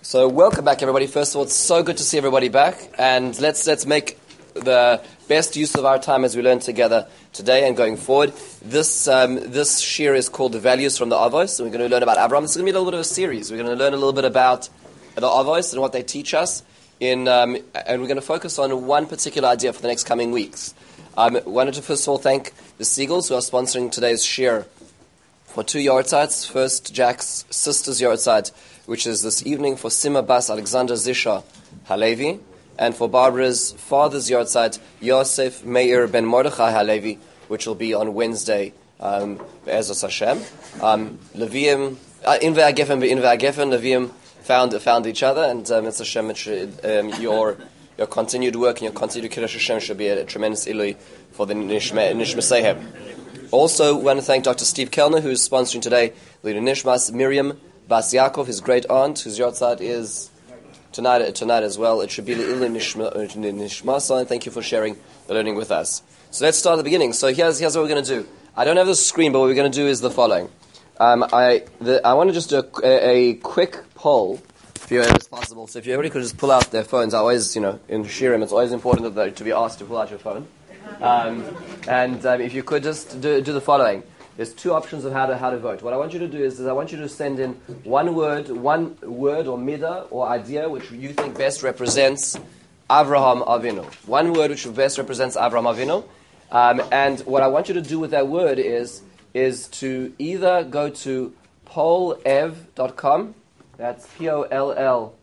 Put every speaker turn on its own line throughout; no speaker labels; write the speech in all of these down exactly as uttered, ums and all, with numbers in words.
So welcome back, everybody. First of all, it's so good to see everybody back, and let's let's make the best use of our time as we learn together today and going forward. This um, this shir is called the Values from the Avos, and we're going to learn about Abraham. It's going to be a little bit of a series. We're going to learn a little bit about the Avos and what they teach us, in um, and we're going to focus on one particular idea for the next coming weeks. Um, I wanted to first of all thank the Seagulls who are sponsoring today's shir for two yahrzeits. First, Jack's sister's yahrzeit, which is this evening, for Sima Bas Alexander Zisha Halevi, and for Barbara's father's yahrzeit, Yosef Meir Ben Mordechai Halevi, which will be on Wednesday, um, Be'ezras Hashem. Um, Leviim, uh, in Ve'agefen, in Ve'agefen, Leviim found found each other, and um, it's Hashem, it should, um, your your continued work and your continued Kiddush Hashem should be a, a tremendous ilui for the Nishma Sehem. Also, we want to thank Doctor Steve Kellner, who is sponsoring today, Lina Nishmas Miriam Bas Yaakov, his great aunt, whose yahrzeit is tonight tonight as well. It should be Lina Nishmasa, and thank you for sharing the learning with us. So let's start at the beginning. So here's here's what we're going to do. I don't have the screen, but what we're going to do is the following. Um, I the, I want to just do a, a, a quick poll, if you if it's possible. So if everybody could just pull out their phones. I always, you know, in Shirim, it's always important that, to be asked to pull out your phone. Um, and um, if you could just do, do the following. There's two options of how to how to vote. What I want you to do is, is I want you to send in one word, one word or midah or idea which you think best represents Avraham Avinu. One word which best represents Avraham Avinu. Um, and what I want you to do with that word is is to either go to pollev dot com, that's P O L L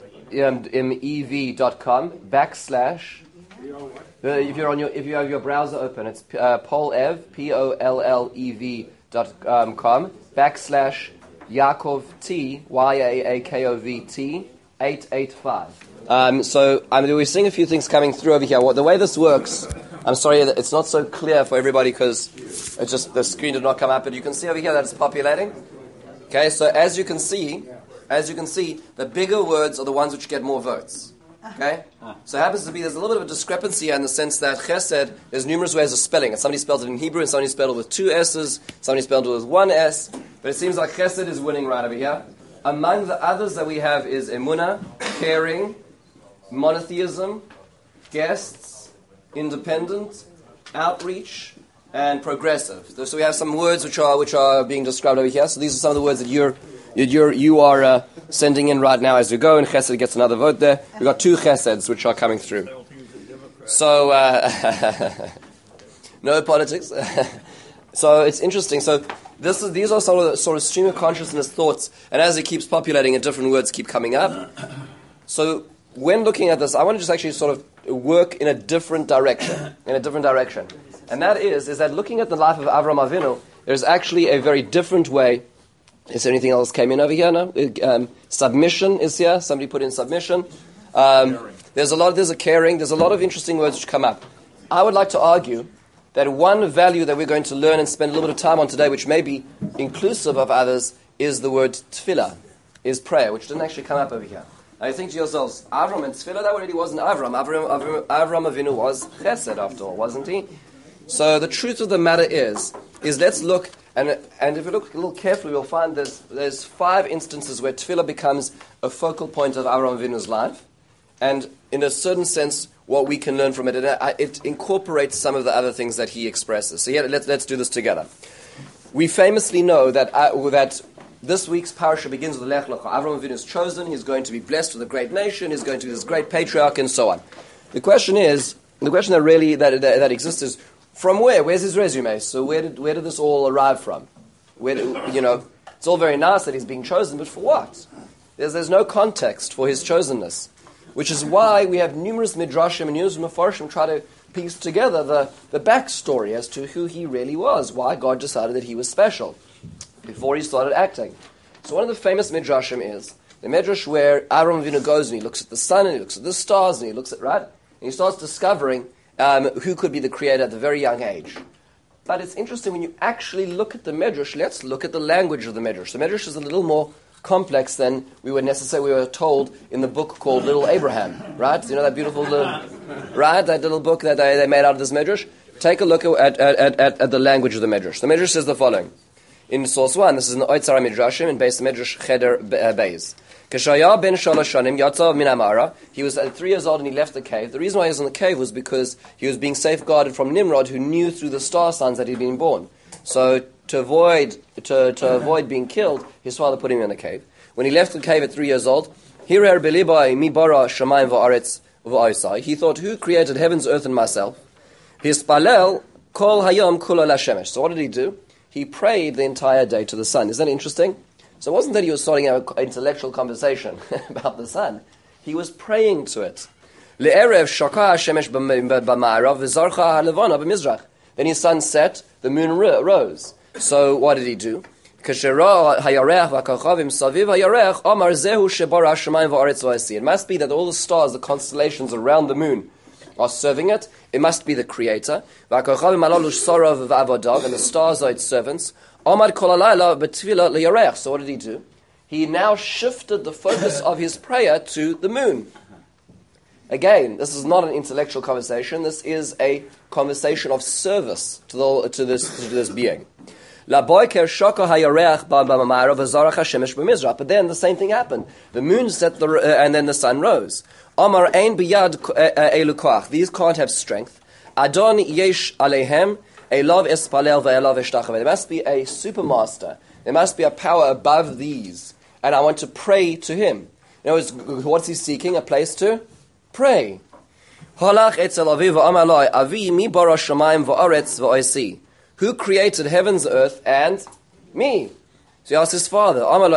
M E V dot com, backslash, Uh, if you're on your, if you have your browser open, it's uh, pollev, P O L L E V dot com, backslash Yaakov T, Y A A K O V T, eight eight five. Um, so I mean, we're seeing a few things coming through over here. What, the way this works, I'm sorry that it's not so clear for everybody because it's just the screen did not come up, but you can see over here that it's populating. Okay, so as you can see, as you can see, the bigger words are the ones which get more votes. Okay? So it happens to be, there's a little bit of a discrepancy here in the sense that chesed, there's numerous ways of spelling it. Somebody spells it in Hebrew, and somebody spelled it with two S's, somebody spelled it with one S, but it seems like chesed is winning right over here. Among the others that we have is emunah, caring, monotheism, guests, independent, outreach, and progressive. So we have some words which are which are being described over here. So these are some of the words that you're You're, you are uh, sending in right now as we go, and Chesed gets another vote there. We've got two Cheseds which are coming through. So, uh, no politics. So it's interesting. So this is, these are sort of, sort of stream of consciousness thoughts, and as it keeps populating and different words keep coming up. So when looking at this, I want to just actually sort of work in a different direction, in a different direction. And that is, is that looking at the life of Avraham Avinu, there's actually a very different way. Is there anything else came in over here? No? Um, submission is here. Somebody put in submission. Um, there's a lot. There's a caring. There's a lot of interesting words which come up. I would like to argue that one value that we're going to learn and spend a little bit of time on today, which may be inclusive of others, is the word tefillah, is prayer, which didn't actually come up over here. Now you think to yourselves, Avram and tefillah, that already wasn't Avram. Avram, Avram, Avram Avinu was chesed after all, wasn't he? So the truth of the matter is, is let's look. And and if you look a little carefully, you'll find there's there's five instances where tefillah becomes a focal point of Avraham Avinu's life, and in a certain sense, what we can learn from it, it, it incorporates some of the other things that he expresses. So yeah, let's let's do this together. We famously know that uh, that this week's parasha begins with Lech Lecha. Avraham Avinu is chosen; he's going to be blessed with a great nation. He's going to be this great patriarch, and so on. The question is, the question that really that that, that exists is, from where? Where's his resume? So where did where did this all arrive from? Where did, you know, it's all very nice that he's being chosen, but for what? There's there's no context for his chosenness, which is why we have numerous midrashim and numerous mefarshim try to piece together the, the backstory as to who he really was, why God decided that he was special before he started acting. So one of the famous midrashim is the midrash where Avraham Avinu goes and he looks at the sun and he looks at the stars and he looks at, right? And he starts discovering Um, who could be the creator at the very young age. But it's interesting when you actually look at the Medrash. Let's look at the language of the Medrash. The Medrash is a little more complex than we were necessarily we were told in the book called Little Abraham, right? You know that beautiful little, right? That little book that they, they made out of this Medrash. Take a look at, at, at, at the language of the Medrash. The Medrash says the following. In source one, this is in the Oitzara Midrashim, in base Medrash Cheder Beis. Keshaya ben shalosh shanim yatzav min amara. He was at three years old and he left the cave. The reason why he was in the cave was because he was being safeguarded from Nimrod, who knew through the star signs that he'd been born. So to avoid to, to avoid being killed, his father put him in the cave. When he left the cave at three years old, Hirer belibai mi bara shamayim va'aretz va'osai. He thought, who created heavens, earth, and myself? Hispalel kol hayom kula lashemesh. So what did he do? He prayed the entire day to the sun. Isn't that interesting? So it wasn't that he was starting an intellectual conversation about the sun. He was praying to it. Le'erev shaka hashemesh b'ma'arav v'zarcha halevana b'mizrach. Then his sun set, the moon rose. So what did he do? It must be that all the stars, the constellations around the moon, are serving it. It must be the creator. And the stars are its servants. So what did he do? He now shifted the focus of his prayer to the moon. Again, this is not an intellectual conversation. This is a conversation of service to, the, to, this, to this being. But then the same thing happened. The moon set, the, uh, and then the sun rose. These can't have strength. Adon yesh alehem elav espalel ve'elav eshtachave. There must be a supermaster. There must be a power above these. And I want to pray to him. In other words, what's he seeking? A place to pray. Who created heavens, earth, and me? So he asked his father.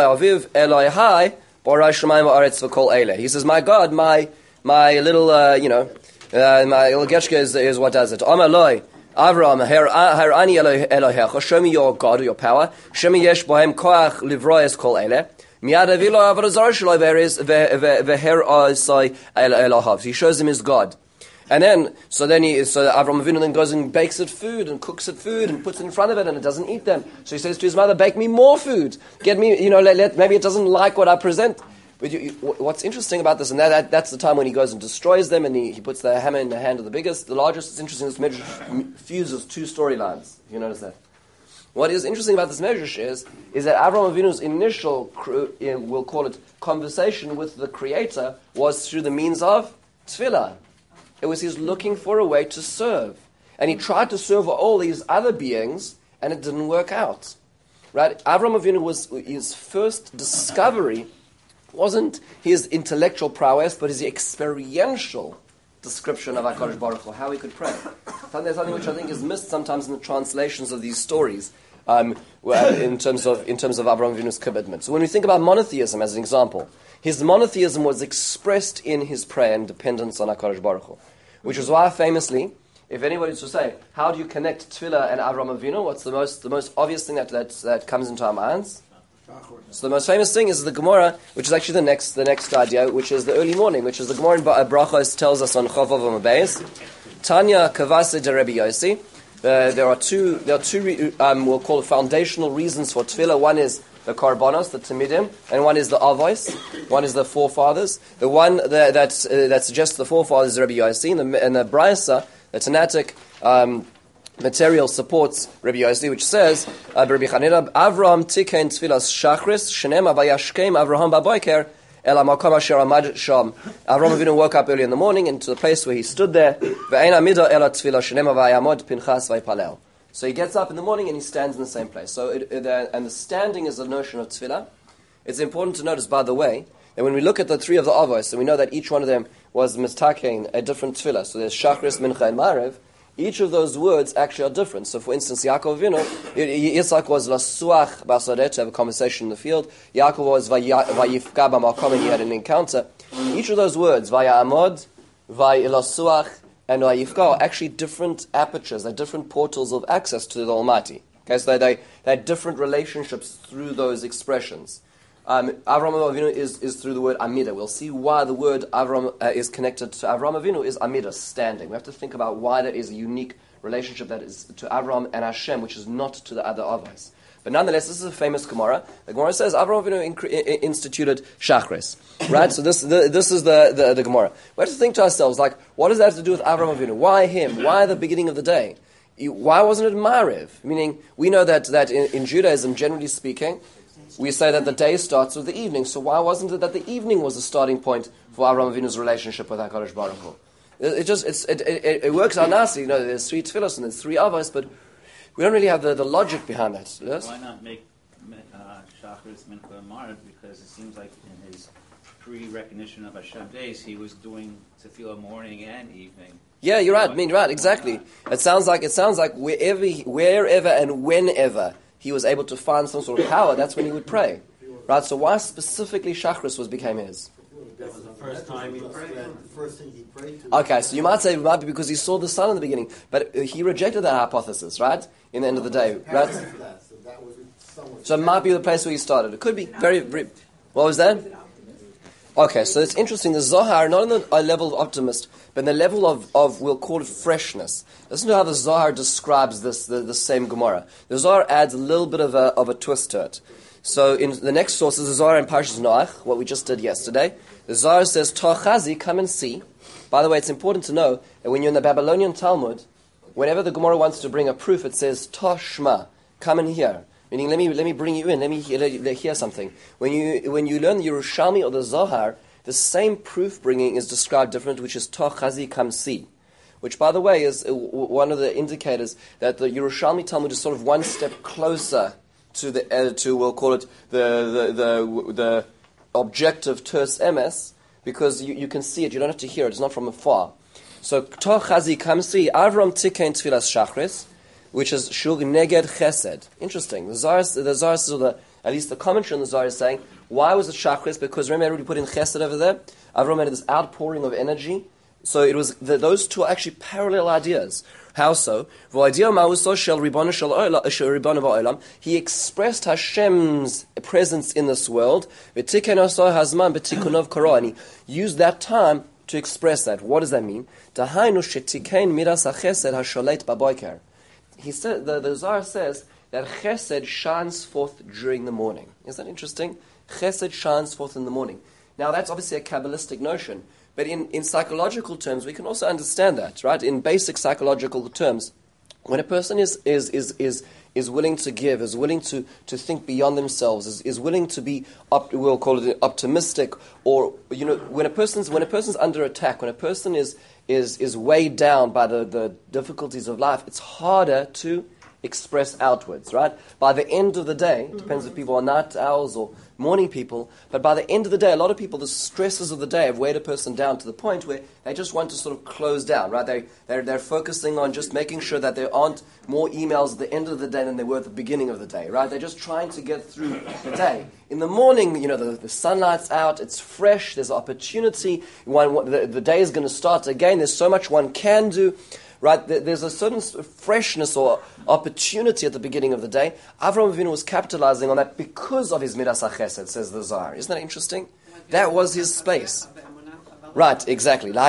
He says, my God, my my little, uh, you know, uh, my little Getchka is, is what does it. Amaloi, Avram, Harani Elohecha, show me your God or your power. Show me yesh bohem koach livroyes kol ele. Miad avilo avrazar shaloi ve'eres ve'her asai Elohav. He shows him his God. And then, so then he, so Avram Avinu then goes and bakes it food and cooks it food and puts it in front of it and it doesn't eat them. So he says to his mother, bake me more food. Get me, you know, let, let, maybe it doesn't like what I present. But you, you, what's interesting about this, and that, that that's the time when he goes and destroys them and he, he puts the hammer in the hand of the biggest, the largest. It's interesting, this medrash fuses two storylines. You notice that? What is interesting about this medrash is, is that Avram Avinu's initial, we'll call it, conversation with the Creator was through the means of tefillah. It was his looking for a way to serve. And he tried to serve all these other beings, and it didn't work out. Right? Avram Avinu was, his first discovery wasn't his intellectual prowess, but his experiential description of HaKadosh Baruch Hu, how he could pray. Something, something which I think is missed sometimes in the translations of these stories, um, in terms of in terms of Avram Avinu's commitment. So when we think about monotheism as an example, his monotheism was expressed in his prayer and dependence on HaKadosh Baruch Hu, which is why famously, if anybody was to say, how do you connect Tefillah and Avram Avinu, what's the most the most obvious thing that, that, that comes into our minds? So the most famous thing is the Gemara, which is actually the next the next idea, which is the early morning, which is the Gemara in Brachos tells us on Chavav Amabeis. Tanya Kavase de Rebbe Yossi. Uh, there are two, there are two um, we'll call it foundational reasons for Tefillah. One is the Karbanos, the Tamidim, and one is the Avos, one is the forefathers. The one that that, uh, that suggests the forefathers is Rebbe Yossi, and the, and the Braisa, the Tanaitic um, material supports Rabbi Yossi, which says, uh, Rabbi Chanina, Avram tiken tfilas shachris, shenema vayashkem Avraham baboiker, el hamakom asher amad sham. Avram Avinu woke up early in the morning into the place where he stood there, ve'ein amida ela tfilah shenema vayamod pinchas vaypalel. So he gets up in the morning and he stands in the same place. So, it, it, uh, and the standing is the notion of tefillah. It's important to notice, by the way, that when we look at the three of the Avos, and we know that each one of them was mistaken a different tefillah. So there's shachris, mincha, and marev. Each of those words actually are different. So, for instance, Yaakov Avinu, Yitzchak was lasuach basadeh, to have a conversation in the field. Yaakov was vayifka b'makom, and he had an encounter. Each of those words, vayamod, vayilasuach, and vayifka, are actually different apertures. They're different portals of access to the Almighty. Okay, so they they had different relationships through those expressions. Um, Avram Avinu is, is through the word Amida. We'll see why the word Avram uh, is connected to Avram Avinu is Amida, standing. We have to think about why that is a unique relationship that is to Avram and Hashem, which is not to the other Avos. But nonetheless, this is a famous Gemara. The Gemara says Avram Avinu inc- instituted Shachris. Right? So this the, this is the, the, the Gemara. We have to think to ourselves, like, what does that have to do with Avram Avinu? Why him? Why the beginning of the day? Why wasn't it Mariv? Meaning, we know that, that in, in Judaism, generally speaking, we say that the day starts with the evening. So why wasn't it that the evening was the starting point for Avraham Avinu's relationship with HaKadosh Baruch Hu? It, it just it's, it, it, it works out nicely. You know, there's three tefillos and there's three avos, but we don't really have the, the logic behind that. Yes?
Why not make uh, Shacharis Mincha Marv? Because it seems like in his pre-recognition of Hashem days, he was doing tefillah morning and evening.
Yeah, you're right. I mean, right, exactly. It sounds like it sounds like wherever, wherever and whenever he was able to find some sort of power, that's when he would pray, right? So why specifically Shacharis was became his?
That was the first time he prayed. The first thing he prayed to.
Okay, so you might say it might be because he saw the sun in the beginning, but he rejected that hypothesis, right? In the end of the day, right? So it might be the place where he started. It could be very, very. What was that? Okay, so it's interesting. The Zohar, not on the a level of optimist, but in the level of, of, we'll call it freshness. Listen to how the Zohar describes this, the, the same Gemara. The Zohar adds a little bit of a, of a twist to it. So in the next source is the Zohar in Parshas Noach, what we just did yesterday. The Zohar says, Tochazi, come and see. By the way, it's important to know that when you're in the Babylonian Talmud, whenever the Gemara wants to bring a proof, it says, Toshma, come and hear. Meaning, let me let me bring you in. Let me hear, let, hear something. When you when you learn the Yerushalmi or the Zohar, the same proof bringing is described different, which is Tochazi, come see. Which, by the way, is one of the indicators that the Yerushalmi Talmud is sort of one step closer to the uh, to we'll call it the the the, the objective Ters Emes, because you, you can see it. You don't have to hear it. It's not from afar. So Tochazi, come see. Avram Tikein Tfilas Shachris, which is Shug Neged Chesed. Interesting. The Zohar, the Zohar, or the, at least the commentary on the Zohar is saying, why was it Shachris? Because remember, everybody put in Chesed over there. Avram had this outpouring of energy. So it was the, those two are actually parallel ideas. How so? He expressed Hashem's presence in this world, and he used that time to express that. What does that mean? He said, the, the Zohar says that Chesed shines forth during the morning. Isn't that interesting? Chesed shines forth in the morning. Now that's obviously a Kabbalistic notion, but in, in psychological terms, we can also understand that, right? In basic psychological terms, when a person is is is is, is willing to give, is willing to, to think beyond themselves, is, is willing to be, op, we'll call it optimistic, or you know, when a person's when a person's under attack, when a person is is is weighed down by the, the difficulties of life, it's harder to express outwards, right? By the end of the day, it depends if people are night owls or morning people, but by the end of the day, a lot of people, the stresses of the day have weighed a person down to the point where they just want to sort of close down, right? They, they're, they're focusing on just making sure that there aren't more emails at the end of the day than there were at the beginning of the day, right? They're just trying to get through the day. In the morning, you know, the, the sunlight's out, it's fresh, there's opportunity, one, one, the, the day is going to start again, there's so much one can do. Right, there's a certain freshness or opportunity at the beginning of the day. Avraham Avinu was capitalizing on that because of his Midas HaChesed, says the Zohar. Isn't that interesting? That was his space. Right, exactly. In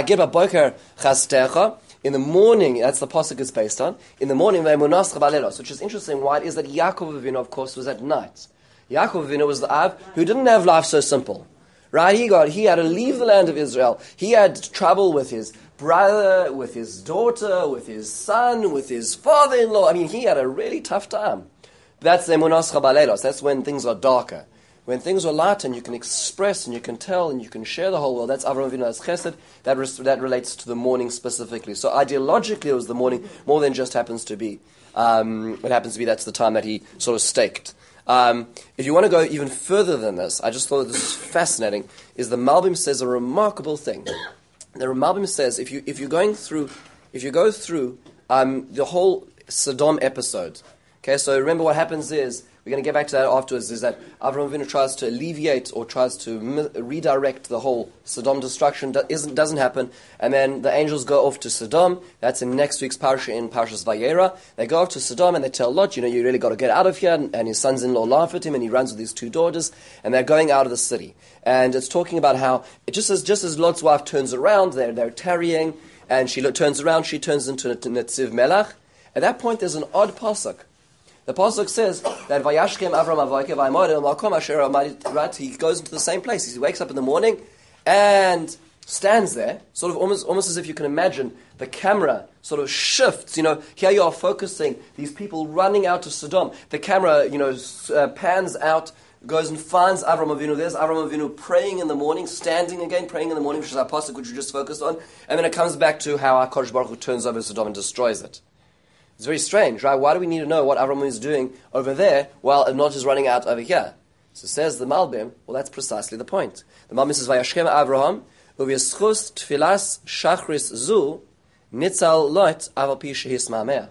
the morning, that's the pasuk is based on. In the morning, which is interesting. Why it is that Yaakov Avinu, of course, was at night. Yaakov Avinu was the Av who didn't have life so simple. Right, he got he had to leave the land of Israel. He had trouble with his brother, with his daughter, with his son, with his father-in-law. I mean, he had a really tough time. That's the Emunas Chabalelos. That's when things are darker. When things are light and you can express and you can tell and you can share the whole world, that's Avraham Avinu as Chesed. That, res- that relates to the morning specifically. So ideologically, it was the morning more than just happens to be. Um, it happens to be that's the time that he sort of staked. Um, if you want to go even further than this, I just thought this was fascinating, is the Malbim says a remarkable thing. The Malbim says if you if you're going through if you go through um, the whole Sodom episode, okay, so remember what happens is, we're going to get back to that afterwards, is that Avraham Avinu tries to alleviate or tries to mi- redirect the whole Sodom destruction. Do- isn't, doesn't happen. And then the angels go off to Sodom. That's in next week's parasha, in Parashas Vayera. They go off to Sodom and they tell Lot, you know, you really got to get out of here. And, and his sons-in-law laugh at him and he runs with his two daughters. And they're going out of the city. And it's talking about how, it just as just as Lot's wife turns around, they're, they're tarrying, and she lo- turns around, she turns into a Netziv Melach. At that point, there's an odd pasuk. The pasuk says that Vayashkem Avram Avoike Vaymoed El Makom Asher Amad. Right, he goes into the same place. He wakes up in the morning and stands there, sort of almost, almost as if you can imagine the camera sort of shifts. You know, here you are focusing these people running out of Sodom. The camera, you know, uh, pans out goes and finds Avram Avinu. There's Avram Avinu praying in the morning, standing again, praying in the morning, which is our pasuk, which we just focused on. And then it comes back to how our Kodesh Baruch Hu turns over Sodom and destroys it. It's very strange, right? Why do we need to know what Avram Avinu is doing over there while Not is running out over here? So says the Malbim, well, that's precisely the point. The Malbim says, Vayashkem Avraham, uviyaschus tfilas shachris zu, nitzal lot aval pi shehis ma'ameh.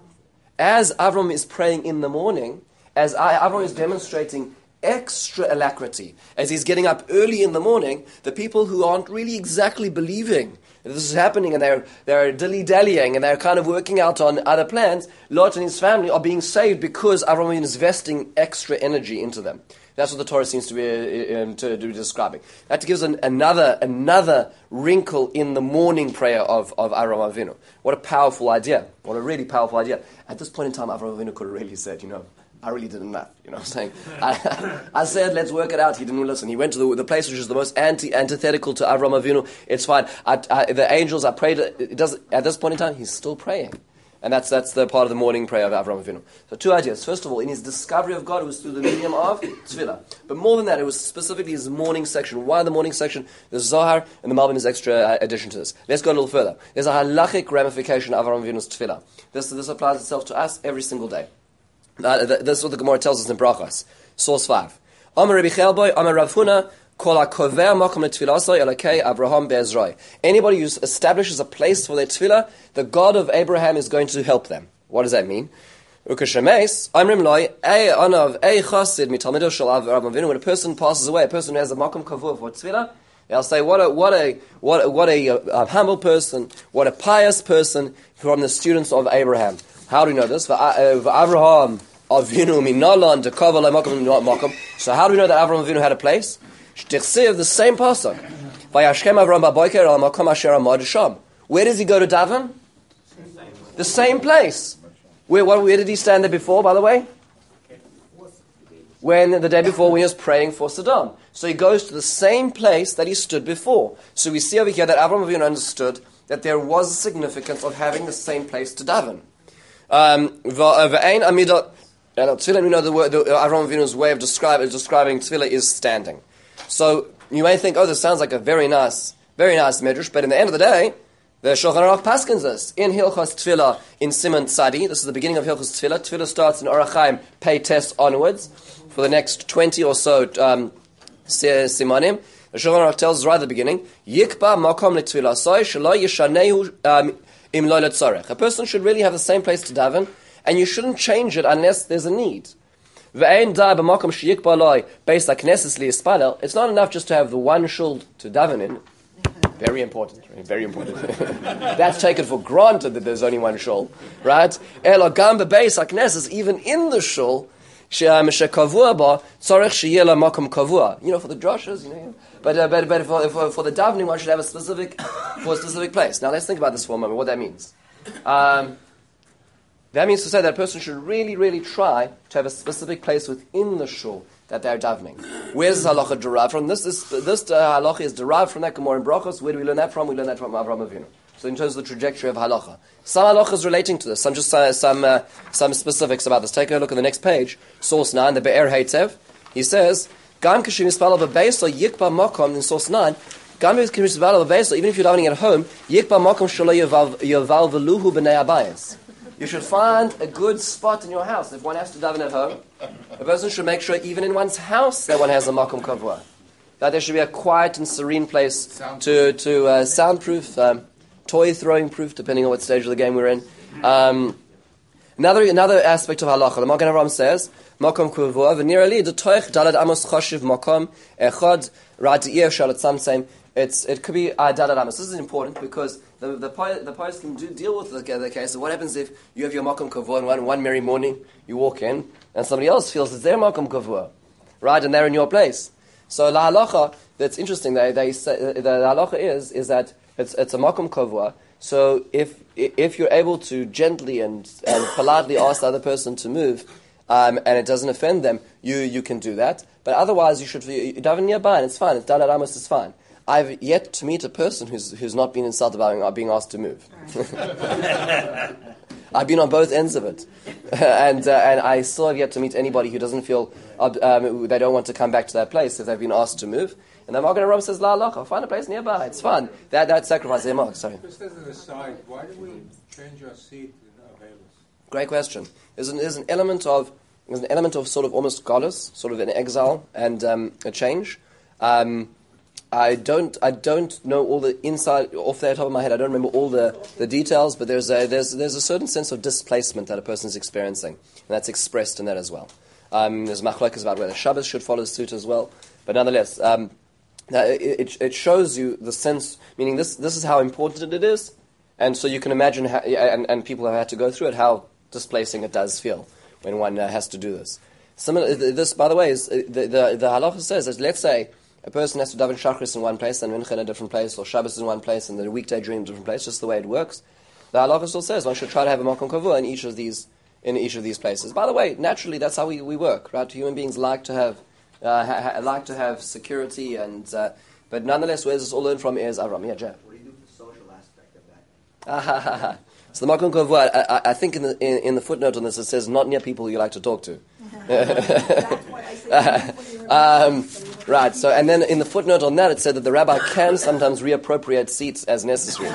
As Avram is praying in the morning, as Avram is demonstrating extra alacrity, as he's getting up early in the morning, the people who aren't really exactly believing that this is happening and they're, they're dilly-dallying and they're kind of working out on other plans, Lot and his family are being saved because Avram is investing extra energy into them. That's what the Torah seems to be, uh, um, to, to be describing. That gives an, another another wrinkle in the morning prayer of, of Avram Avinu. What a powerful idea. What a really powerful idea. At this point in time, Avram Avinu could have really said, you know, I really did enough. You know what I'm saying? I, I said, let's work it out. He didn't listen. He went to the, the place which is the most anti, antithetical to Avram Avinu. It's fine. I, I, the angels, I prayed. It does, at this point in time, he's still praying. And that's that's the part of the morning prayer of Avram Avinu. So two ideas. First of all, in his discovery of God, it was through the medium of tefillah. But more than that, it was specifically his morning section. Why the morning section? The Zohar and the Malbim is extra addition to this. Let's go a little further. There's a halachic ramification of Avram Avinu's tefillah. This, this applies itself to us every single day. Uh, this is what the Gemara tells us in Brachas. Source five. Amar Rabbi Chelboy, Amar Rav Huna, Kol hakover makom letfilasoi elokei Avraham be'ezroi. Anybody who establishes a place for their tefillah, the God of Abraham is going to help them. What does that mean? Ukashemes, Amrim loi, ei anav, ei chasid mitalmido shel Avraham Avinu. When a person passes away, a person who has a makom kavur for tefillah, they'll say, what a what a what a, what a, a humble person, what a pious person from the students of Abraham. How do we know this? Avraham Avinu minalan dekava makom makom. So how do we know that Avraham Avinu had a place? The same pasuk. Vayashkem Avram ba'boker al makom asher amad sham. Where does he go to daven? The same place. Where, what, where did he stand there before, by the way? When the day before, when he was praying for Sodom. So he goes to the same place that he stood before. So we see over here that Avram Avinu understood that there was a significance of having the same place to daven. Um, V'ain amidot. Tefillah, we know the word, the, Avram Avinu's way of describe, describing tefillah is standing. So you may think, oh, this sounds like a very nice, very nice medrash, but in the end of the day, the Shulchan Aruch paskins us in Hilchos Tefillah in Siman Tzadi. This is the beginning of Hilchos Tefillah. Tefillah starts in Orach Chaim Pei Tes onwards for the next twenty or so um, simanim. The Shulchan Aruch tells us right at the beginning, Yikba makom letefillah soy shelo yishanehu im lo letzorech. A person should really have the same place to daven, and you shouldn't change it unless there's a need. It's not enough just to have the one shul to daven in. Very important, very important. That's taken for granted that there's only one shul, right? Even in the shul, you know, for the drushes, you know. But uh, but, but for, for, for the davening, one should have a specific for a specific place. Now let's think about this for a moment. What that means. Um, That means to say that a person should really, really try to have a specific place within the shul that they're davening. Where does this halacha derive from? This is, this uh, halacha is derived from that Gemara in Brachos. Where do we learn that from? We learn that from Avraham Avinu. So in terms of the trajectory of halacha. Some halachas relating to this. Some just uh, some uh, some specifics about this. Take a look at the next page. Source nine, the Be'er Heitev. He says, Gam kashim yispal b'beis yikba makom in source nine. Gam kashim yispal b'beis, even if you're davening at home, yikba makom shelo yaval veluhu b'nei abayis. You should find a good spot in your house. If one has to daven at home, a person should make sure even in one's house that one has a makom kavua. That there should be a quiet and serene place to, to uh, soundproof, um, toy throwing proof, depending on what stage of the game we're in. Um, another another aspect of halacha, the Magen Avraham says, makom kavua, v'nirali d'toich dalad amos choshev makom echad ra'di'ir shalat samseim. It's it could be uh, dalad amos. This is important because the the the poets can do deal with the, the case of what happens if you have your makom kavua and one one merry morning you walk in and somebody else feels it's their makom kavua, right, and they're in your place. So la halacha, that's interesting. They they say the, the halacha is is that it's it's a makom kavua. So if if you're able to gently and, and politely ask the other person to move, um, and it doesn't offend them, you you can do that. But otherwise, you should daven nearby, and it's fine. It's dalad amos, is fine. I've yet to meet a person who's who's not been insulted by being asked to move. I've been on both ends of it. and uh, and I still have yet to meet anybody who doesn't feel, um, they don't want to come back to that place if they've been asked to move. And the Magen Avraham says, La Allah, find a place nearby, it's fun. That that sacrifice, sorry.
Just as an aside, why do we change our seat in Avelis?
Great question. There's an, there's an element of there's an element of sort of almost godless, sort of an exile and um, a change. Um, I don't I don't know all the inside off the top of my head. I don't remember all the, the details, but there's a there's there's a certain sense of displacement that a person is experiencing, and that's expressed in that as well. Um, there's machlokes about whether Shabbos should follow suit as well, but nonetheless, um, it, it it shows you the sense. Meaning this this is how important it is, and so you can imagine how, and and people have had to go through it, how displacing it does feel when one uh, has to do this. Similar, this by the way is the the, the halacha says that let's say a person has to daven Shachris in one place and Mincha in a different place, or Shabbos in one place and the weekday dream in a different place, just the way it works. The halacha still says one should try to have a makom kavua in each of these in each of these places. By the way, naturally that's how we, we work, right? Human beings like to have uh, ha, ha, like to have security, and uh, but nonetheless, where this all learned from is Avram. Yeah, Jeff.
What do you do for the social aspect of that?
So the makom kavua, I, I think in the in, in the footnote on this it says not near people you like to talk to. um, right, so and then in the footnote on that it said that the rabbi can sometimes reappropriate seats as necessary.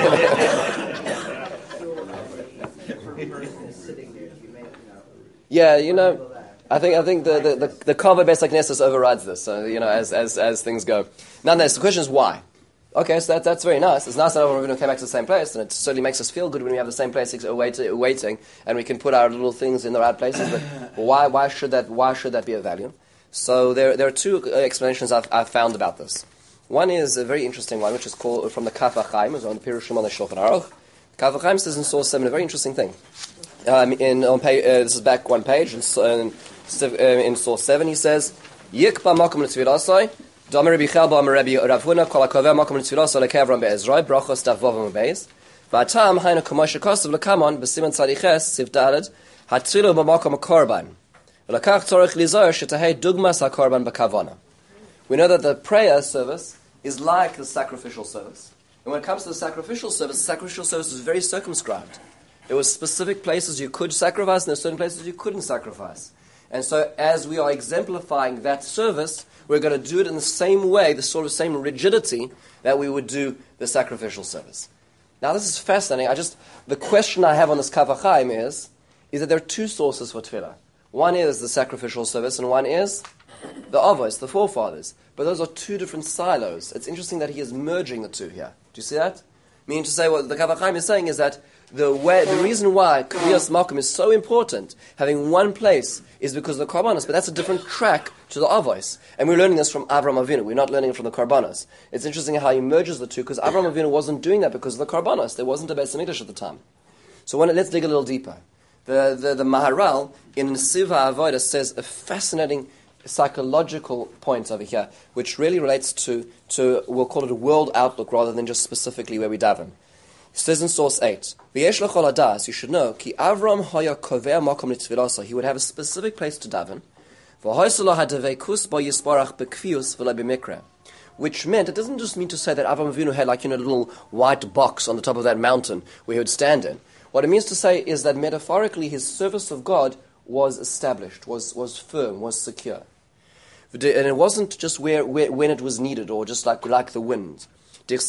Yeah, you know, I think I think the the the, the Kavod Beis HaKnesses overrides this. So you know, as as as things go. Nonetheless, the question is why. Okay, so that, that's very nice. It's nice that everyone came back to the same place, and it certainly makes us feel good when we have the same place await, waiting, and we can put our little things in the right places. But why why should that why should that be of value? So there there are two explanations I've, I've found about this. One is a very interesting one, which is called from the Kaf HaChaim, is on the Pirushim on the Shulchan Aruch. Kaf HaChaim says in source seven a very interesting thing. Um, in on page, uh, this is back one page, and in, in, in source seven he says, Yikba makom l'tfilasai. Domer Rabbi Chelba, Amar Rabbi Rav Huna, Kol HaKoveh Makom L'Tfilas Lekevram Be'ezroi, Brachos Daf Vav Beis. V'atam Hainu Kamosh Kosav Lekamon B'Siman Tzadiches Siv Daled Hatzilu B'Makom HaKorban. V'Lakach Tzorich Lizoyer Shetahei Dugmas HaKorban B'Kavona. We know that the prayer service is like the sacrificial service. And when it comes to the sacrificial service, the sacrificial service is very circumscribed. There were specific places you could sacrifice, and there are certain places you couldn't sacrifice. And so as we are exemplifying that service, we're going to do it in the same way, the sort of same rigidity that we would do the sacrificial service. Now this is fascinating. I just the question I have on this Kaf HaChaim is, is that there are two sources for tefillah. One is the sacrificial service, and one is the avos, the forefathers. But those are two different silos. It's interesting that he is merging the two here. Do you see that? Meaning to say, what the Kaf HaChaim is saying is that the way, the reason why Kriyas Makom is so important, having one place, is because of the Karbanos, but that's a different track to the Avos. And we're learning this from Avram Avinu. We're not learning it from the Karbanos. It's interesting how he merges the two, because Avram Avinu wasn't doing that because of the Karbanos. There wasn't a Beis HaMikdash at the time. So when, let's dig a little deeper. The the, the Maharal in Siva Avodah says a fascinating psychological point over here, which really relates to, to, we'll call it a world outlook rather than just specifically where we daven. It says in source eight, V'yesh l'chol hadas, you should know, ki Avram haya koveh makom l'tfilasa, he would have a specific place to daven, v'hoysu lo hadaveikus bo yisparach bekfius v'la b'mikra, which meant, it doesn't just mean to say that Avram Avinu had like, you know, a little white box on the top of that mountain where he would stand in. What it means to say is that metaphorically his service of God was established, was, was firm, was secure. And it wasn't just where, where when it was needed, or just like, like the wind. Like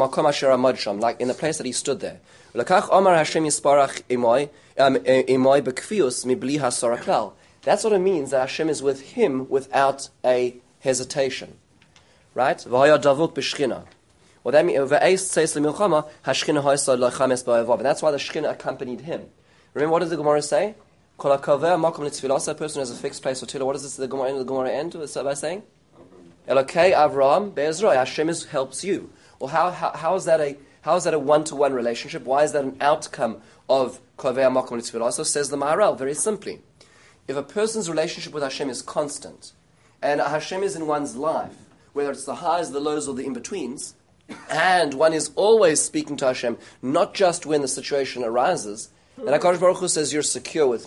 in the place that he stood there. That's what it means that Hashem is with him without a hesitation. Right? Well, that means, and that's why the Shekhinah accompanied him. Remember, what does the Gemara say? A person has a fixed place for tefillah. What does this, the Gemara, the Gemara end by saying? Elokei Avraham be'ezroi. Hashem is, helps you. Well, how, how how is that a how is that a one-to-one relationship? Why is that an outcome of Kovei Makom L'Tfilah? So says the Maharal very simply: if a person's relationship with Hashem is constant, and Hashem is in one's life, whether it's the highs, the lows, or the in-betweens, and one is always speaking to Hashem, not just when the situation arises, and HaKadosh Baruch Hu says, "You're secure with me.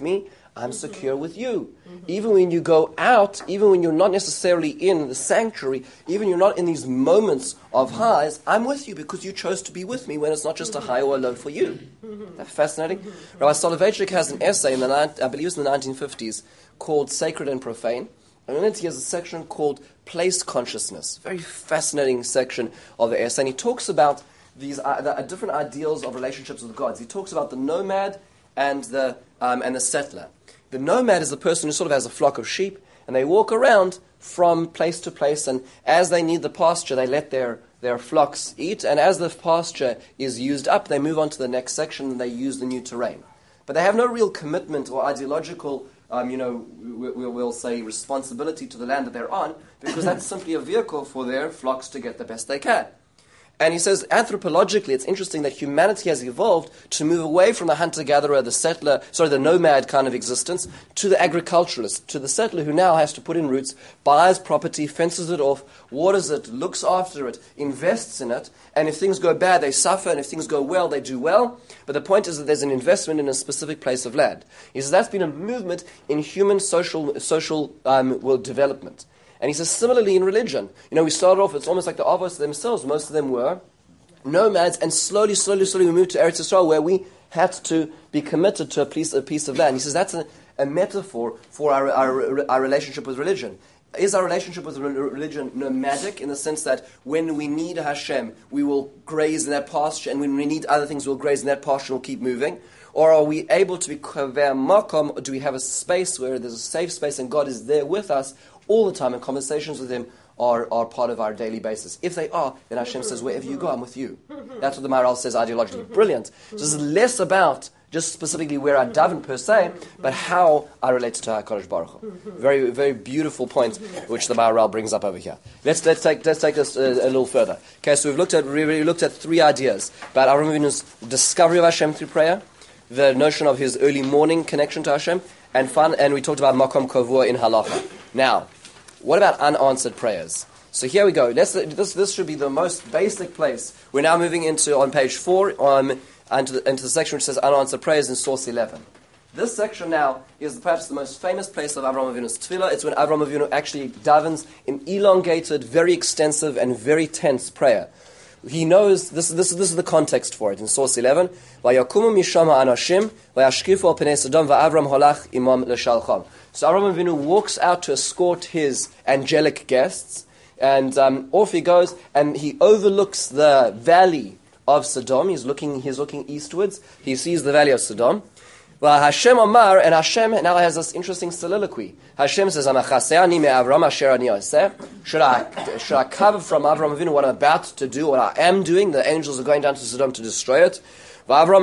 I'm secure with you. Even when you go out, even when you're not necessarily in the sanctuary, even you're not in these moments of highs, I'm with you because you chose to be with me when it's not just a high or a low for you. That's fascinating. Rabbi Soloveitchik has an essay in the, I believe it's in the nineteen fifties, called Sacred and Profane. And in it he has a section called Place Consciousness. Very fascinating section of the essay. And he talks about these uh, the, uh, different ideals of relationships with gods. He talks about the nomad and the um, and the settler. The nomad is the person who sort of has a flock of sheep, and they walk around from place to place, and as they need the pasture, they let their, their flocks eat, and as the pasture is used up, they move on to the next section, and they use the new terrain. But they have no real commitment or ideological, um, you know, we, we, we'll say, responsibility to the land that they're on, because that's simply a vehicle for their flocks to get the best they can. And he says, anthropologically, it's interesting that humanity has evolved to move away from the hunter-gatherer, the settler, sorry, the nomad kind of existence, to the agriculturalist, to the settler who now has to put in roots, buys property, fences it off, waters it, looks after it, invests in it, and if things go bad, they suffer, and if things go well, they do well. But the point is that there's an investment in a specific place of land. He says that's been a movement in human social, social um, world development. And he says, similarly in religion, you know, we started off, it's almost like the Avos themselves, most of them were nomads, and slowly, slowly, slowly we moved to Eretz Yisrael, where we had to be committed to a piece, a piece of land. He says that's a, a metaphor for our, our, our relationship with religion. Is our relationship with religion nomadic in the sense that when we need Hashem, we will graze in that pasture, and when we need other things, we'll graze in that pasture and we'll keep moving? Or are we able to be kaver makom, or do we have a space where there's a safe space and God is there with us all the time, and conversations with Him are, are part of our daily basis? If they are, then Hashem says, wherever you go, I'm with you. That's what the Maharal says ideologically. Brilliant. So this is less about just specifically where I daven per se, but how I relate to HaKadosh Baruch Hu. Very, very beautiful point which the Maharal brings up over here. Let's let's take let's take this a, a little further. Okay, so we've looked at we we looked at three ideas about Avraham Avinu's discovery of Hashem through prayer, the notion of his early morning connection to Hashem, and fun, and we talked about Makom Kavua in Halacha. Now, what about unanswered prayers? So here we go. Let's, this this should be the most basic place. We're now moving into on page four, um, into the, into the section which says unanswered prayers in source eleven. This section now is perhaps the most famous place of Avraham Avinu's tefillah. It's when Avraham Avinu actually davens in elongated, very extensive, and very tense prayer. He knows, this, this, this is the context for it in source eleven. Vayakumu mishama anashim, vayashkifu al pnei Sodom, va'Avram holach imam l'shalcham. So Avraham Avinu walks out to escort his angelic guests, and um, off he goes, and he overlooks the valley of Sodom. He's looking, he's looking eastwards. He sees the valley of Sodom. Hashem Omar, and Hashem now has this interesting soliloquy. Hashem says, "Amachaseani me Avram asher ani oseh." Should I should I cover from Avram Avinu what I'm about to do, what I am doing? The angels are going down to Sodom to destroy it. Avram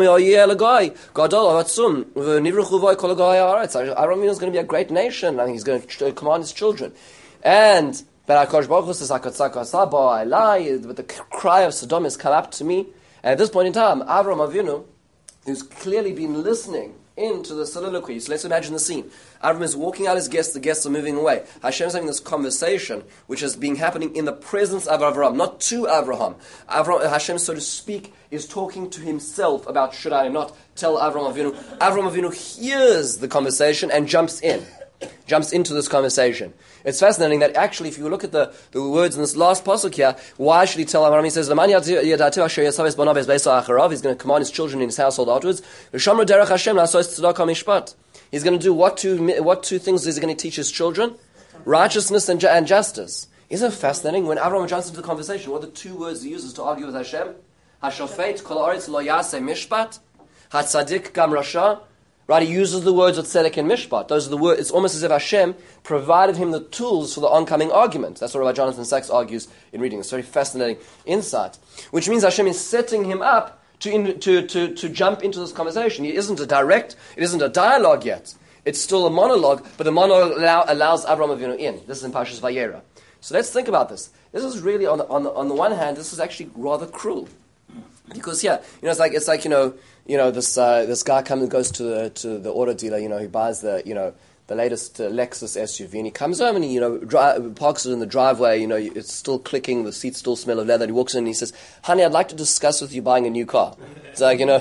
Avinu is going to be a great nation, and he's going to command his children. And but HaKadosh Baruch Hu says, but the cry of Sodom has come up to me. And at this point in time, Avram Avinu, who's clearly been listening into the soliloquy. So let's imagine the scene. Avram is walking out his guests, the guests are moving away. Hashem is having this conversation, which is being happening in the presence of Avraham, not to Avraham. Avraham, Hashem, so to speak, is talking to himself about should I not tell Avram Avinu. Avram Avinu hears the conversation and jumps in. Jumps into this conversation. It's fascinating that actually, if you look at the, the words in this last pasuk here, why should he tell Avraham? He says, he's going to command his children in his household afterwards. He's going to do what two, what two things is he going to teach his children? Righteousness and, ju- and justice. Isn't it fascinating? When Avraham jumps into the conversation, what are the two words he uses to argue with Hashem? Hashofet kol haaretz lo yaseh mishpat, hatzadik gam rasha. Right, he uses the words of tzedek and mishpat. Those are the words. It's almost as if Hashem provided him the tools for the oncoming argument. That's what Rabbi Jonathan Sachs argues in reading. It's a very fascinating insight. Which means Hashem is setting him up to, in, to, to, to jump into this conversation. It isn't a direct, it isn't a dialogue yet. It's still a monologue, but the monologue allow, allows Avraham Avinu in. This is in Parshas Vayera. So let's think about this. This is really, on the, on the, on the one hand, this is actually rather cruel. Because yeah, you know, it's like it's like you know, you know, this uh, this guy comes and goes to the to the auto dealer. You know, he buys the you know the latest uh, Lexus S U V, and he comes home and he you know dri- parks it in the driveway. You know, it's still clicking, the seats still smell of leather. And he walks in and he says, "Honey, I'd like to discuss with you buying a new car." It's like you know,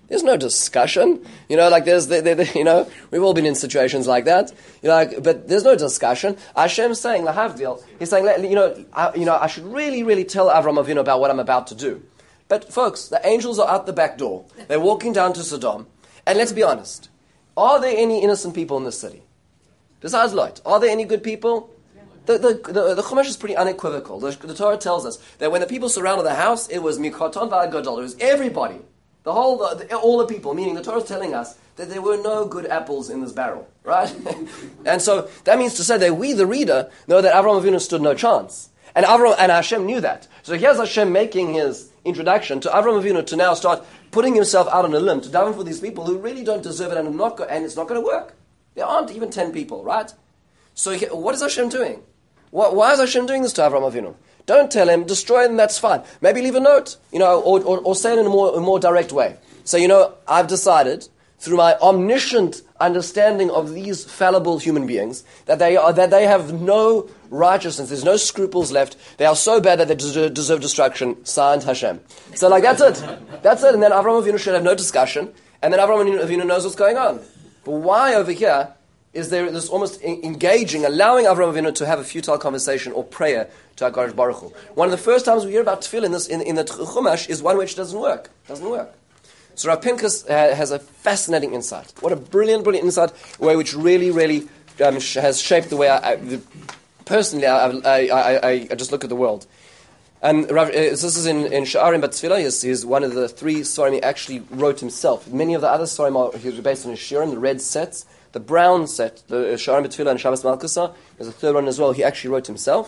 There's no discussion. You know, like there's, the, the, the, you know, we've all been in situations like that. You know, like, but there's no discussion. Hashem's saying, Lahavdil, he's saying, you know, I, you know, I should really, really tell Avram Avinu about what I'm about to do. But folks, the angels are out the back door. They're walking down to Sodom. And let's be honest. Are there any innocent people in this city? Besides Lot, are there any good people? The, the, the, the Chumash is pretty unequivocal. The, the Torah tells us that when the people surrounded the house, it was Mikoton V'ad Gadol. It was everybody. The whole, the, the, all the people, meaning the Torah is telling us that there were no good apples in this barrel, right? And so that means to say that we, the reader, know that Avraham Avinu stood no chance. And Avram and Hashem knew that. So here's Hashem making his introduction to Avraham Avinu to now start putting himself out on a limb to daven for these people who really don't deserve it and, not go, and it's not going to work. There aren't even ten people, right? So he, what is Hashem doing? What, why is Hashem doing this to Avraham Avinu? Don't tell him, destroy them, that's fine. Maybe leave a note, you know, or, or, or say it in a more, a more direct way. So, you know, I've decided, through my omniscient understanding of these fallible human beings, that they are that they have no righteousness, there's no scruples left, they are so bad that they deserve, deserve destruction. Signed, Hashem. So, like, that's it. That's it. And then Avraham Avinu should have no discussion, and then Avraham Avinu knows what's going on. But why over here is there this almost engaging, allowing Avraham Avinu to have a futile conversation or prayer to HaKadosh Baruch Hu? One of the first times we hear about tefillah in, this, in, in the Chumash is one which doesn't work. Doesn't work. So Rav Pinkus uh, has a fascinating insight. What a brilliant, brilliant insight, way which really, really um, sh- has shaped the way I, I the, personally I, I, I, I just look at the world. And Rav, uh, this is in, in Sha'arim B'Tefillah. He's, he's one of the three Svarim he actually wrote himself. Many of the other Svarim are he's based on his Shirim, the red sets. The brown set, the Sha'arim B'Tefillah and Shabbos Malkusa, there's a third one as well, he actually wrote himself.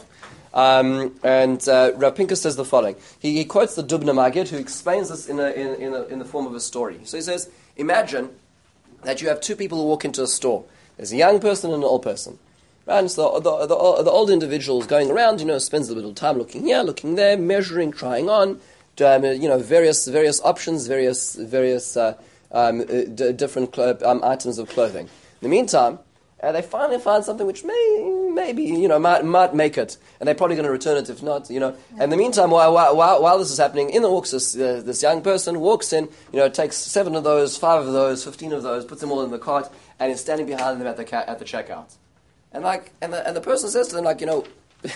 Um, and uh, Rav Pinkus says the following. He, he quotes the Dubna Magid, who explains this in, a, in, in, a, in the form of a story. So he says, imagine that you have two people who walk into a store. There's a young person and an old person. Right? And so the, the, the, the old individual is going around, you know, spends a little time looking here, looking there, measuring, trying on, um, you know, various various options, various various uh, um, uh, d- different clo- um, items of clothing. In the meantime, uh, they finally find something which may, maybe, you know, might, might make it. And they're probably going to return it if not, you know. And in the meantime, while, while, while this is happening, in the walks this, uh, this young person, walks in, you know, takes seven of those, five of those, fifteen of those, puts them all in the cart, and is standing behind them at the ca- at the checkout. And like, and the, and the person says to them, like, you know,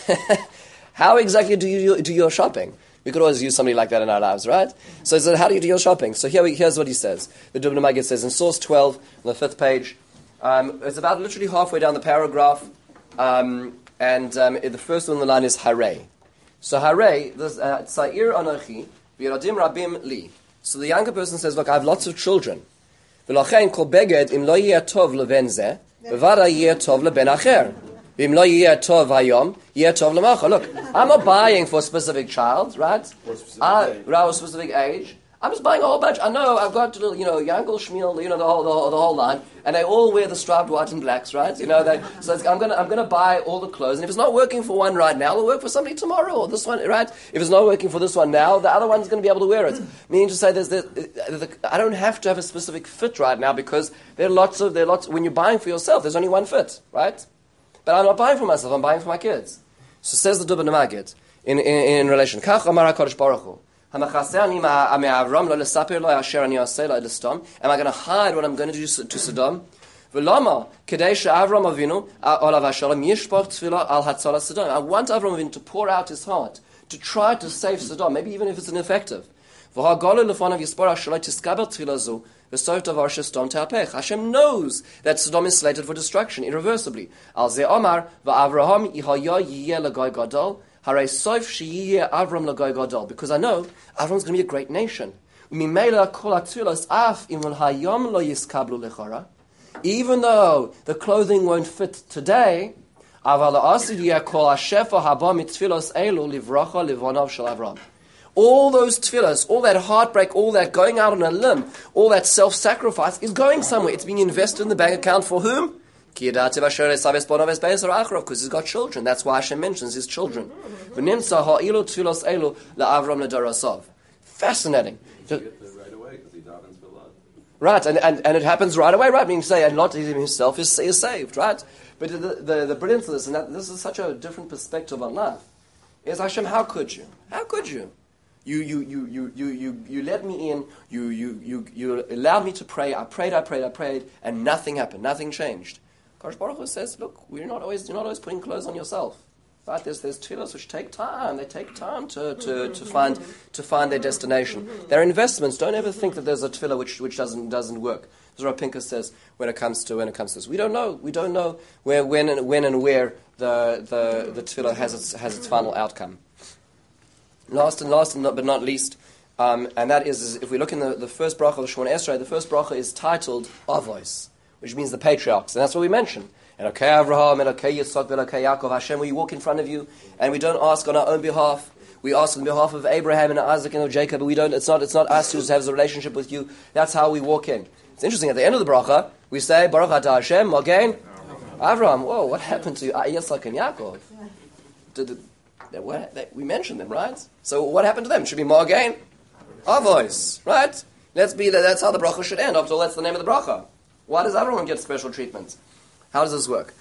how exactly do you do your shopping? We could always use somebody like that in our lives, right? So he said, how do you do your shopping? So here we, here's what he says. The Dubna Magid says in source twelve, on the fifth page, Um, it's about literally halfway down the paragraph, um, and um, the first one on the line is Hare. So Hare, this Tza'ir Anochi, V'Yeradim Rabim Li. So the younger person says, look, I have lots of children. V'Lachein Kol Beged Im Lo Yeh Tov Leven Zeh, V'Vada Yeh Tov Leben Acher. V'Im Lo Yeh Tov Hayom, Yeh Tov L'Macha. Look, I'm not buying for a specific child, right?
Or a specific
I,
age.
right, or a specific age. I'm just buying a whole bunch. I know I've got little, you know, Yankel, Shmuel, you know, the whole, the whole, the whole line, and they all wear the striped white and blacks, right? You know, they, so it's, I'm gonna, I'm gonna buy all the clothes, and if it's not working for one right now, it'll work for somebody tomorrow, or this one, right? If it's not working for this one now, the other one's going to be able to wear it. Meaning to say, there's, there's, there's, I don't have to have a specific fit right now because there are lots of, there are lots. When you're buying for yourself, there's only one fit, right? But I'm not buying for myself. I'm buying for my kids. So says the Dubna Magid in, in in relation. Kach Amar HaKadosh Baruch Hu. Am I going to hide what I'm going to do to Sodom? I want Avram Avinu to pour out his heart, to try to save Sodom, maybe even if it's ineffective. Hashem knows that Sodom is slated for destruction irreversibly. Because I know Avram's going to be a great nation. Even though the clothing won't fit today, all those tefillos, all that heartbreak, all that going out on a limb, all that self-sacrifice is going somewhere. It's being invested in the bank account for whom? Because he's got children. That's why Hashem mentions his children. Fascinating. Right, and, and, and it happens right away, right? Meaning say, and Lot himself is, is saved, right? But the, the, the brilliance of this, and that, this is such a different perspective on life, is Hashem, how could you? How could you? You, you, you, you, you, you, you let me in. You, you, you, you allowed me to pray. I prayed, I prayed, I prayed, and nothing happened. Nothing changed. Kodesh Baruch Hu says, look, we're not always, you're not always putting clothes on yourself. Right? There's, there's tefillos which take time. They take time to, to, to find to find their destination. They're investments. Don't ever think that there's a tefillah which which doesn't doesn't work. As Rav Pinkus says, when it comes to when it comes to this, we don't know. We don't know where, when, and when, and where the the the tefillah has its has its final outcome. Last and last, and not, but not least, um, and that is, is if we look in the, the first bracha of the Shemona Esrei, the first bracha is titled Avos, which means the patriarchs, and that's what we mentioned. Elokei Avraham, Elokei Yitzchak, Elokei Yaakov, Hashem, we walk in front of you, and we don't ask on our own behalf. We ask on behalf of Abraham and Isaac and of Jacob, but we don't. It's not. It's not us who has a relationship with you. That's how we walk in. It's interesting. At the end of the bracha, we say Baruch Atah Hashem, Magen Avraham. Whoa, what happened to Yitzchak and Yaakov? Did the, they, what, they, we mentioned them, right? So what happened to them? Should be Magen Avos, right? Let's be that. That's how the bracha should end. After all, that's the name of the bracha. Why does everyone get special treatment? How does this work?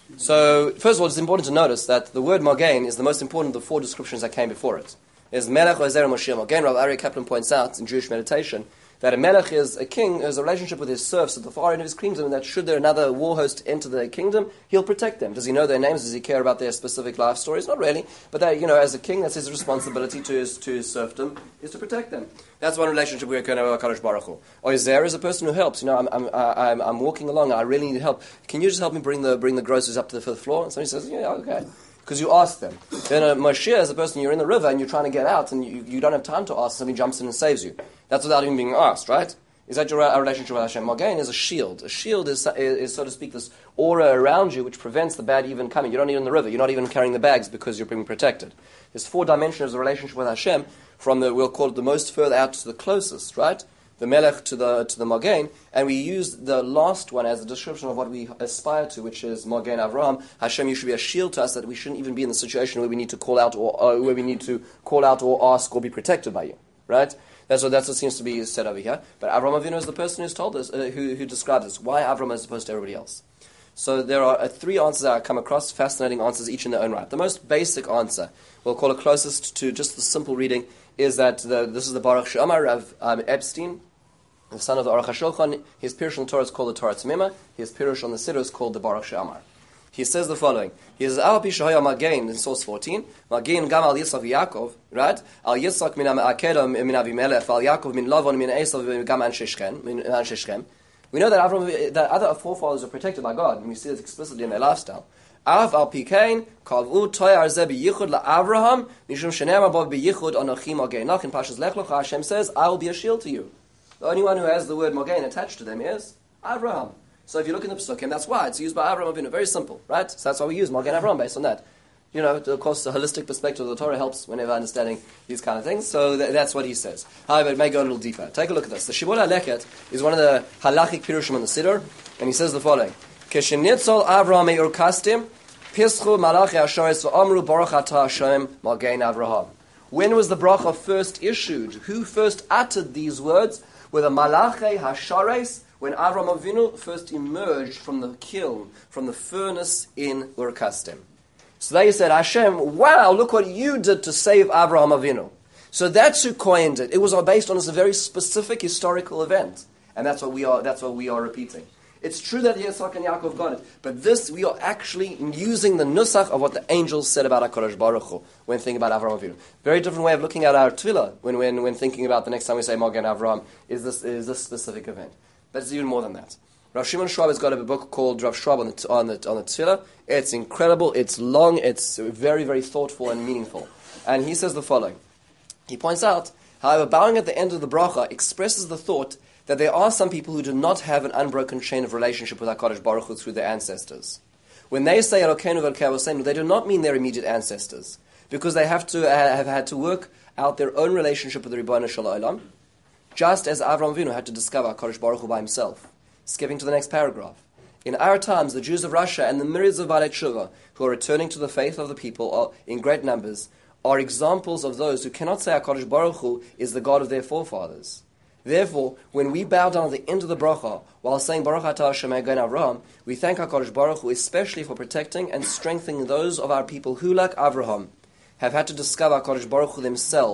So, first of all, it's important to notice that the word Magen is the most important of the four descriptions that came before it. There's Melech, Ozer, Moshe, Magen. Rav Aryeh Kaplan points out in Jewish meditation that a Melech is a king who has a relationship with his serfs at the far end of his kingdom, and that should there another war host enter the kingdom, he'll protect them. Does he know their names? Does he care about their specific life stories? Not really. But that, you know, as a king, that's his responsibility to his, to his serfdom, is to protect them. That's one relationship we're going to have with HaKadosh Baruch Hu. Ozer is a person who helps. You know, I'm, I'm, I'm, I'm walking along, I really need help. Can you just help me bring the bring the groceries up to the fifth floor? And somebody says, yeah, okay. Because you ask them. Then a Moshe is a person, you're in the river and you're trying to get out and you, you don't have time to ask, somebody jumps in and saves you. That's without even being asked, right? Is that your uh, relationship with Hashem? Magen is a shield. A shield is, is, is, so to speak, this aura around you which prevents the bad even coming. You're not even in the river. You're not even carrying the bags because you're being protected. There's four dimensions of the relationship with Hashem, from the, we'll call it the most further out to the closest, right? The Melech to the to the Magen, and we use the last one as a description of what we aspire to, which is Magen Avraham. Hashem, you should be a shield to us, that we shouldn't even be in the situation where we need to call out or uh, where we need to call out or ask or be protected by you, right? That's what that's what seems to be said over here. But Avraham Avinu is the person who's told us, uh, who who describes this. Why Avraham as opposed to everybody else? So there are uh, three answers that I come across, fascinating answers, each in their own right. The most basic answer, we'll call it closest to just the simple reading, is that the, this is the Baruch She'amar Rav um, Epstein, the son of the Aruch HaShulchan. His Pirush on the Torah is called the Torah Tzmima. His Pirush on the Siddur is called the Baruch She'amar. He says the following. He says, Al pi shehaya Magen, in source fourteen, Magen gam al Yitzchak v'Yaakov, right? Al Yitzchak min ha'Akedah min Avimelech, al Yaakov min Lavan min Esav gam an Shechem, min Shechem. We know that Avraham, that other forefathers are protected by God, and we see this explicitly in their lifestyle. Av al pikein kavu toyar ze biyichud la Avraham mishum shenemar bo biyichud anochi magenach. In Parshas Lech Lecha, Hashem says, "I will be a shield to you." The only one who has the word Magen attached to them is Avraham. So if you look in the Pesukim, that's why it's used by Avraham Avinu. Very simple, right? So that's why we use Magen Avraham based on that. You know, of course, the holistic perspective of the Torah helps whenever understanding these kind of things. So th- that's what he says. However, it may go a little deeper. Take a look at this. The Shibbolei HaLeket is one of the halachic pirushim on the Siddur, and he says the following: Keshenitzol Avraham me'ur kastim, pischu malachi hasharis v'amru baruch atah Hashem Magen Avraham. When was the bracha first issued? Who first uttered these words? Were the malachi hasharis, when Avraham Avinu first emerged from the kiln, from the furnace in Ur Kasdim. So they said, Hashem, wow, look what you did to save Avraham Avinu. So that's who coined it. It was based on this very specific historical event. And that's what we are that's what we are repeating. It's true that Yitzchak and Yaakov got it, but this, we are actually using the nusach of what the angels said about HaKadosh Baruch Hu when thinking about Avraham Avinu. Very different way of looking at our tefillah when, when, when thinking about the next time we say Magen Avraham is this, is this specific event. But it's even more than that. Rav Shimon Schwab has got a book called Rav Schwab on the, on the, on the tefillah. It's incredible, it's long, it's very, very thoughtful and meaningful. And he says the following. He points out, however, bowing at the end of the bracha expresses the thought that there are some people who do not have an unbroken chain of relationship with HaKadosh Baruch Hu through their ancestors. When they say Elokeinu v'Elokei Avosenu, they do not mean their immediate ancestors, because they have to uh, have had to work out their own relationship with the Ribono Shel Olam, just as Avraham Avinu had to discover HaKadosh Baruch Hu by himself. Skipping to the next paragraph. In our times, the Jews of Russia and the myriads of Baalei Tshuva who are returning to the faith of the people are, in great numbers, are examples of those who cannot say HaKadosh Baruch Hu is the God of their forefathers. Therefore, when we bow down at the end of the bracha, while saying Baruch Atah Hashem Magen Avraham, we thank HaKadosh Baruch Hu especially for protecting and strengthening those of our people who, like Avraham, have had to discover HaKadosh Baruch Hu themselves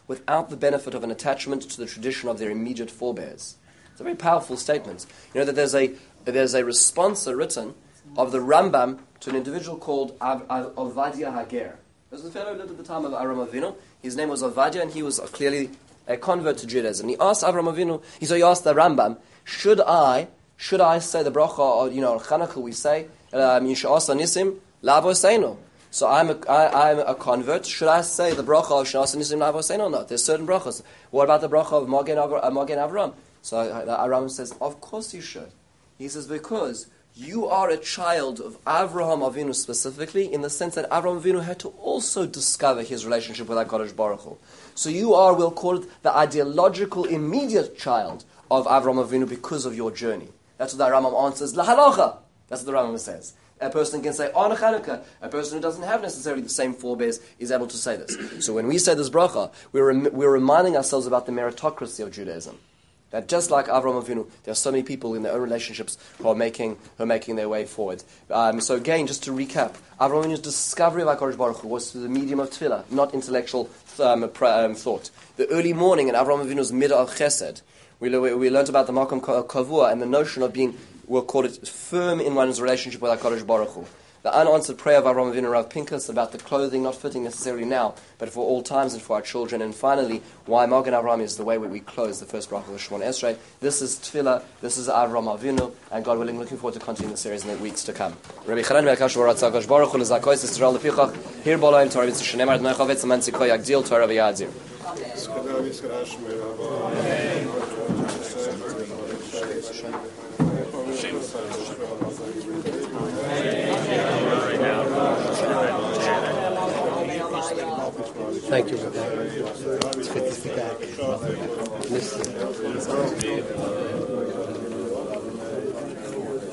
without the benefit of an attachment to the tradition of their immediate forebears. It's a very powerful statement. You know that there's a there's a response written of the Rambam to an individual called Av- Av- Ovadia Hager. There was a fellow who lived at the time of Avram Avinu. His name was Ovadia, and he was clearly a convert to Judaism. He asked Avram Avinu, he, so he asked the Rambam, should I should I say the bracha, or, you know, on Chanukah we say, Yisha'asa Nisim, Lavo Seino. So I'm a, I, I'm a convert. Should I say the bracha of Yisha'asa Nisim, Lavo Seino or not? There's certain brachas. What about the bracha of Magen Avram? Uh, Magen Avram? So uh, Aram says, of course you should. He says, because you are a child of Avraham Avinu specifically, in the sense that Avraham Avinu had to also discover his relationship with HaKadosh Baruch Hu. So you are, we'll call it, the ideological immediate child of Avraham Avinu because of your journey. That's what the Rambam answers, Lahalacha. That's what the Rambam says. A person can say, on Chanukah, a person who doesn't have necessarily the same forebears is able to say this. So when we say this bracha, we're, rem- we're reminding ourselves about the meritocracy of Judaism. That just like Avraham Avinu, there are so many people in their own relationships who are making who are making their way forward. Um, so again, just to recap, Avraham Avinu's discovery of HaKadosh Baruch Hu was through the medium of tefillah, not intellectual um, um, thought. The early morning in Avraham Avinu's midah of chesed, we, we, we learned about the makom kavua and the notion of being, we'll call it, firm in one's relationship with HaKadosh Baruch Hu. The unanswered prayer of Avraham Avinu Rav Pinkas about the clothing not fitting necessarily now, but for all times and for our children. And finally, why Magen Avraham is the way we close the first bracha of Shemon Esrei. This is Tefillah, this is Avraham Avinu, and God willing, looking forward to continuing the series in the weeks to come. Rabbi Chanan Melkash Baruch Hu Baruch Hu Lezakois Yisrael Lefichach Hir Bolaim Torah Mitzvah Shenemar Adonai Chavetz Aman Tzikoy Yagdil Torah V'Yadzir.
Thank you, Rebecca. It's good to see you back. Listen.